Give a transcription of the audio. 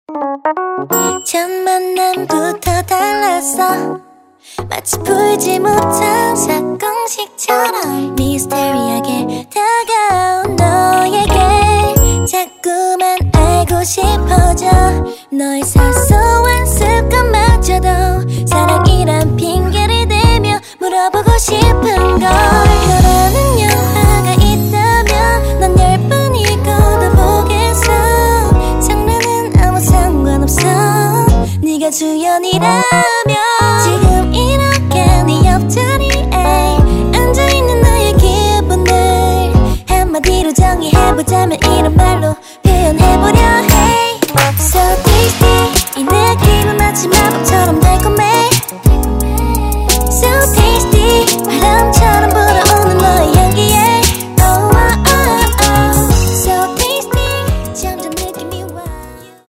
첫 만남부터 달랐어. 마치 풀지 못한 사건식처럼 미스테리하게 다가온 너에게 자꾸만 알고 싶어져. 너의 사소한 습관마저도 사랑이란 핑계를 대며 물어보고 싶은 걸. 너라는 영화가 있다면 넌 10번이고도 보겠어. 장난은 아무 상관없어. 네가 주연이라면 지금 이렇게 네 옆자리에 앉아있는 나의 기분을 한마디로 정의해보자면 이런 말로 표현해보려 해.